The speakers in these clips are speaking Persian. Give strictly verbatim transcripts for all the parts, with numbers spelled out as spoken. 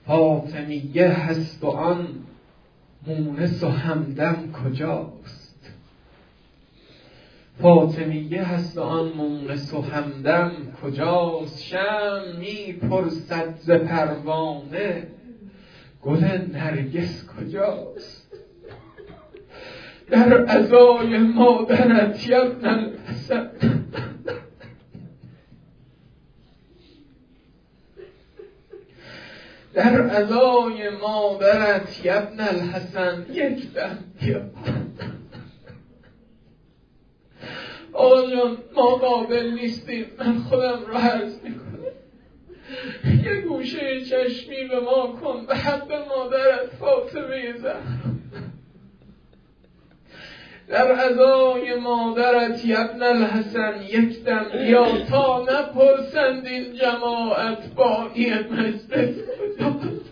فاطمیه هست و آن مونس و همدم کجاست؟ فاطمیه هست و آن مونس و همدم کجاست؟ شمع می پرسد ز پروانه گل نرگس کجاست؟ در عزای مادرت یبن الحسن در عزای مادرت یبن الحسن یک دم بیا. آقا جان ما قابل نیستیم، من خودم رو عرض میکنم، یه گوشه چشمی به ما کن به حق مادرت فاطمه زهرا. در عزای مادرت یبن الحسن یک دم بیا تا نپرسند این جماعت بانی مجلس کجاست؟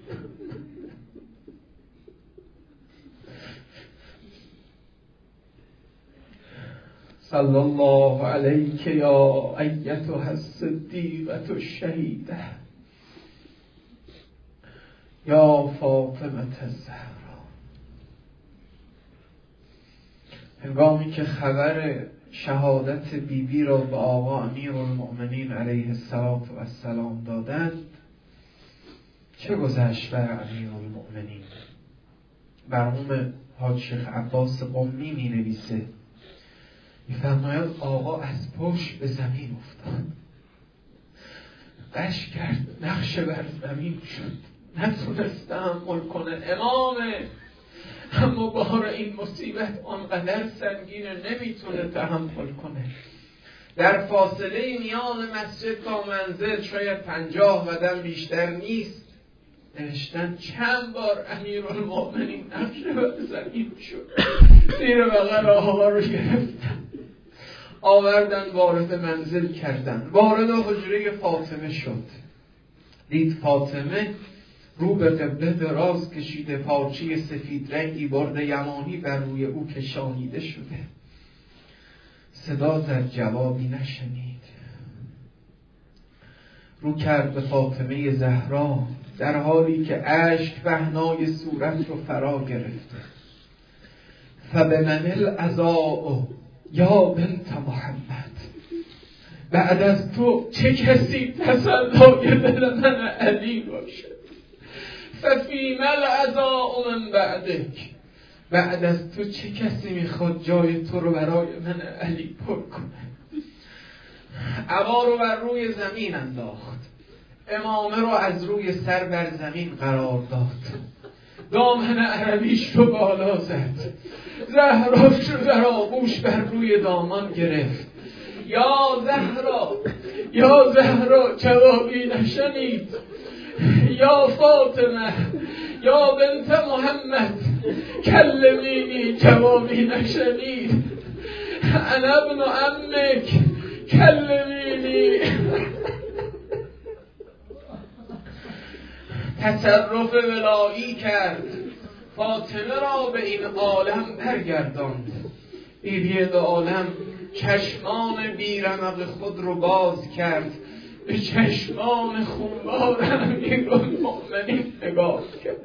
صلی الله علیک یا ایتها الصدیقة الشهیده یا فاطمه الزهرا. هنگامی که خبر شهادت بیبی بی را به آقا امیرالمؤمنین علیه السلام دادند، چه گذشت بر امیرالمؤمنین؟ مرحوم حاج شیخ عباس قمی می نویسه، می‌فرماید آقا از پشت به زمین افتاد، قش کرد، نقش بر زمین شد، نتونست تحمل کنه. امامه اما بار این مصیبت آنقدر سنگینه نمیتونه تحمل کنه. در فاصله میان مسجد تا منزل شاید پنجاه قدم بیشتر نیست. نوشتن چند بار امیرالمؤمنین نقش بر زمین شد، زیر بغل آقا رو گرفتن آوردن وارد منزل کردن. وارد حجره فاطمه شد، دید فاطمه رو به قبله دراز کشیده، پارچه سفید رنگی برد یمانی بر روی او کشانیده شده. صدا زد، جوابی نشنید. رو کرد به فاطمه زهرا در حالی که اشک پهنای صورت رو فرا گرفته. فبمن العزاء یا بنت محمد، بعد از تو چه کسی تسلای دل من علی باشه؟ ففیم العزاء من بعدک، بعد از تو چه کسی میخواد جای تو رو برای من علی پر کنه؟ عبا رو بر روی زمین انداخت، امامه رو از روی سر بر زمین قرار داد، دامن عربیش رو بالا زد، زهراش رو در آغوش بر روی دامان گرفت. یا زهرا، یا زهرا، جوابی نشنید. یا فاطمه، یا بنت محمد، کلمینی، جوابی نشنید. انا ابن عمک، کلمینی. تصرف ولایی کرد، فاطمه را به این عالم برگرداند. بیبی دو عالم چشمان بیرمق خود رو باز کرد، به چشمان خونبار امیرالمؤمنین نگاه کرد.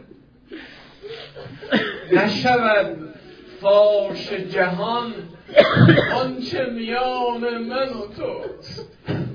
نشود فاش جهان آنچه میان من و توست،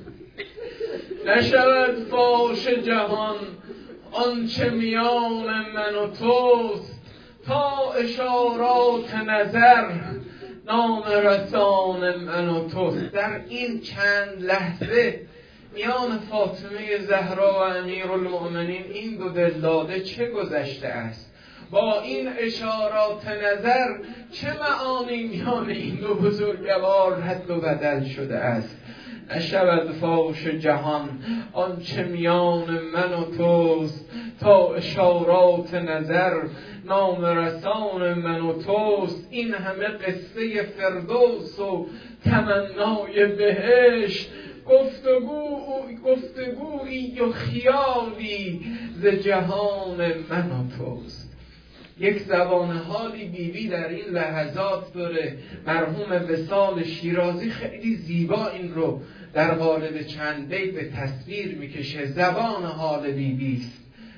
نشود فاش جهان آنچه میان من و توست، تا اشارات نظر نام رسان من و توست. در این چند لحظه میان فاطمه زهرا و امیرالمؤمنین این دو دلداده چه گذشته است؟ با این اشارات نظر چه معانی میان این دو بزرگوار رد و بدل شده است؟ نشود فاش جهان آنچه میان من و توست، تا اشارات نظر نام رسان من و توست. این همه قصه فردوس و تمنای بهشت، گفتگو گفتگویی و خیالی ز جهان من و توست. یک زبان حالی بیبی در این لحظات داره. مرحوم وصال شیرازی خیلی زیبا این رو در قالب چند بیت به تصویر میکشه. زبان حال بیبی است.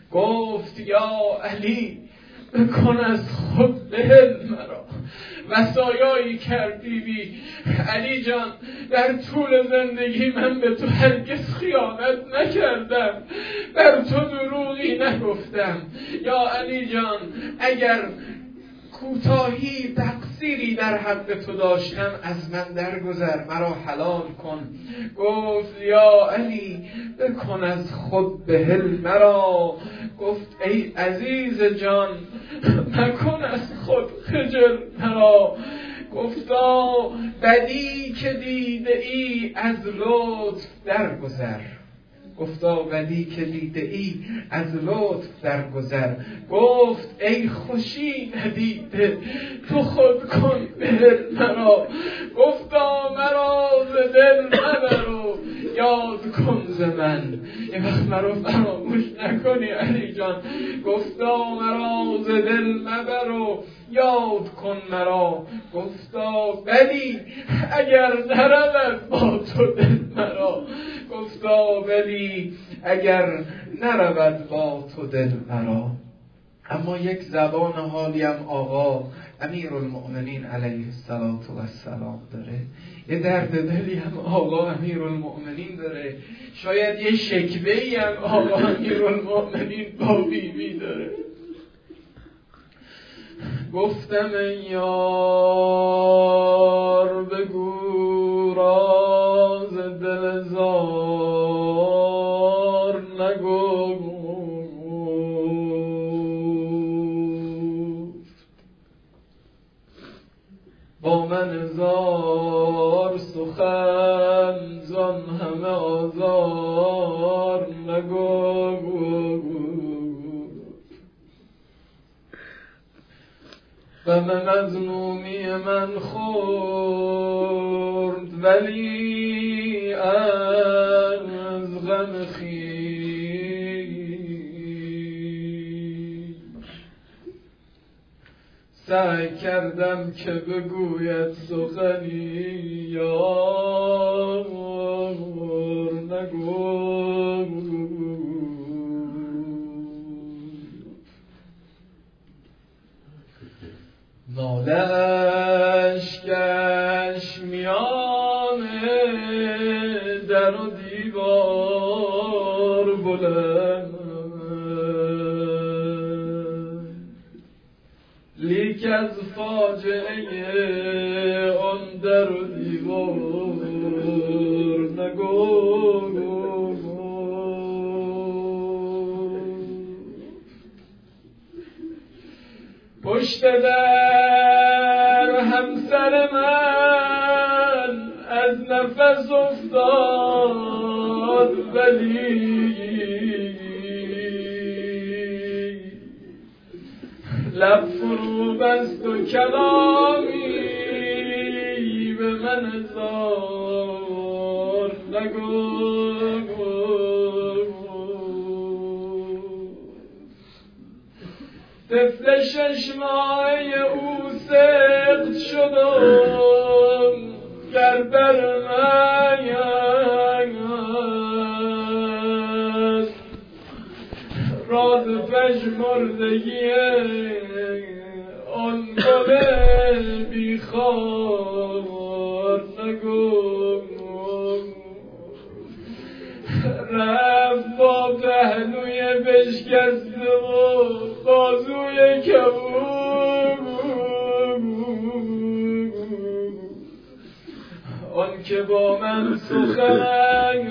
گفت یا علی بکن از خود بهل مرا. وصایایی کرد بیبی علی جان در طول زندگی من به تو هرگز خیانت نکردم، بر تو دروغی نگفتم. یا علی جان اگر کوتاهی تقصیری در حق تو داشتم از من درگذر، مرا حلال کن. گفت یا علی بکن از خود بهل مرا. گفت ای عزیز جان مکن از خود خجل مرا. گفتا بدی که دیده ای از لطف درگذر. گفتا بدی که دیده ای از لطف درگذر. گفت ای خوشی ندیده تو خود کن بهل مرا. گفتا مرا ز دل مبر و یاد کن ز من. یه وقت مرا فراموش نکنی علی جان. گفتا مرا ز دل مبر و یاد کن مرا. گفتا بلی اگر نرود با تو دل مرا. گفتا بلی اگر نرود با تو دل مرا. اما یک زبان حالی هم آقا امیرالمؤمنین علیه السلام داره، یه درد دلی هم آقا امیرالمؤمنین داره، شاید یه شکوه‌ای هم آقا امیرالمؤمنین با بیبی داره. گفتم ای یار بگو راز دل زار نگفت. با من زار سخن زان همه آزار نگفت. غم مظلومی من خورد ولی از غم خویش سعی کردم که بگوید سخنی یار نگفت. نالش گشت میان در و دیوار بلند، لیک از فاجعه آن در و دیوار نگفت. پشت در همسر من از نفس افتاد ولی لب فرو بست و کلامی به من زار نگفت. طفل شش ماهه او سقط شدم گر بر من راز پژمردگی آن گل بیخار نگفت. رفت با پهلوی بشکسته و بازوی کبود آن که با من سخن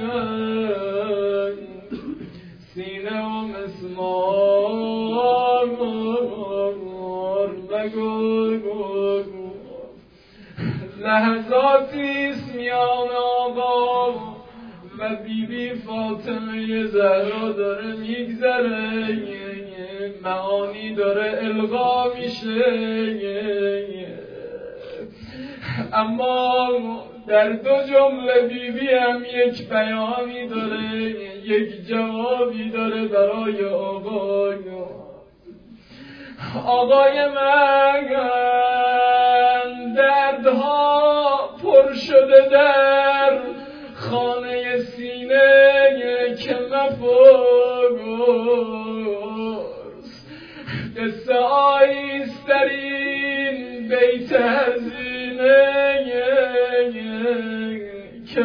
سینه و مسمار نگفت. لحظاتیست میان آقا و بی بی فاطمه زهرا داره میگذره، معانی داره القا میشه، اما در دو جمله بی بی هم یک بیانی داره، یک جوابی داره برای آقای آقای من. دردها پر شده در خانه سینه که مپرس قصه آیست در این بیت هزینه که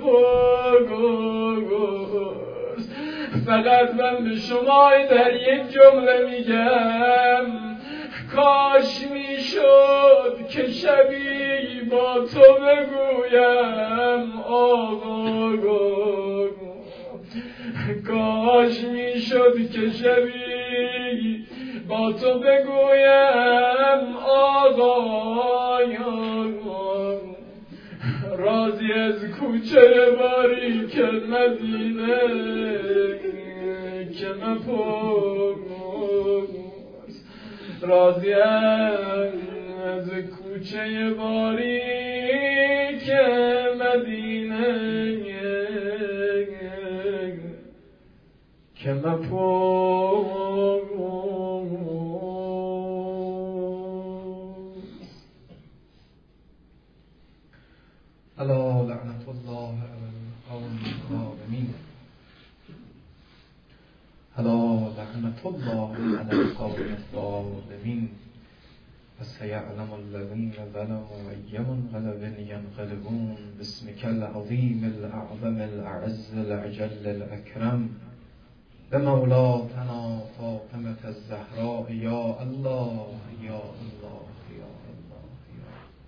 مفاگوست. فقط من به شما در یک جمله میگم کاش میشد که شبی با تو بگویم آقا گو، کاش میشد که شبی با تو بگویم آقا رازی از کوچه باری که مدینه که مفاگوست. راضی از کوچه باری که مدینه که مفاگوست. الا لعنت الله علی القوم الظالمین. الا لعنت الله علی القوم الظالمین. فسيعلم الذين ظلموا أي منقلب ينقلبون. باسمك العظيم الأعظم الأعز الأجل الأكرم بمولاتنا فاطمة الزهراء يا الله يا الله يا الله يا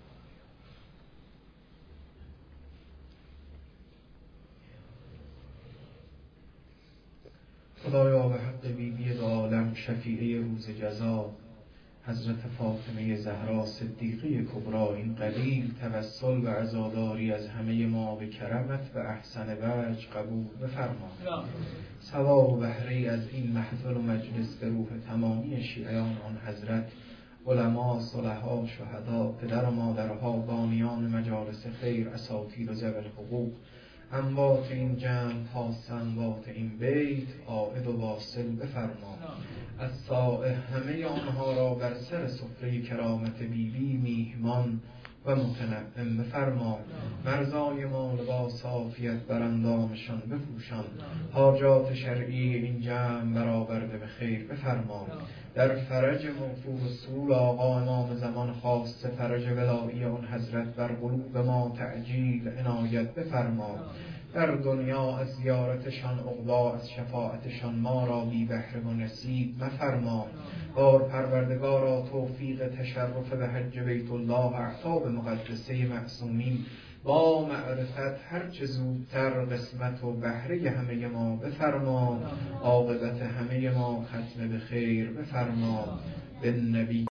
خدایا به حق بیبی دو عالم شفیعه روز جزا حضرت فاطمه زهرا صدیقه کبرا این قلیل توسل و عزاداری از همه ما به کرمت و احسن وجه قبول بفرما. ثواب و بهره از این محفل و مجلس به روح تمامی شیعیان آن حضرت، علما، صلحا، شهدا، پدر و مادرها، بانیان مجالس خیر، اساتید و ذوی الحقوق، اموات این جمع خاص اموات این بیت عائد و واصل بفرما. از سائر همه آنها را بر سر سفره کرامت بیبی میهمان و متنعم بفرما. مرزای ما لباس عافیت بر اندامشان بپوشان. حاجات شرعی این جمع برآورده به خیر بفرما. در فرج موفور الصول آقا امام زمان خاص فرج ولایی آن حضرت بر قلوب ما تعجیل عنایت بفرما. در دنیا از زیارتشان عقبا از شفاعتشان ما را بی بهره و نصیب مفرما. بار پروردگارا توفیق تشرف به حج بیت الله اعتاب مقدسه معصومین با معرفت هر چه زودتر قسمت و بهره همه ما بفرما. عاقبت همه ما ختم به خیر بفرما. به نبی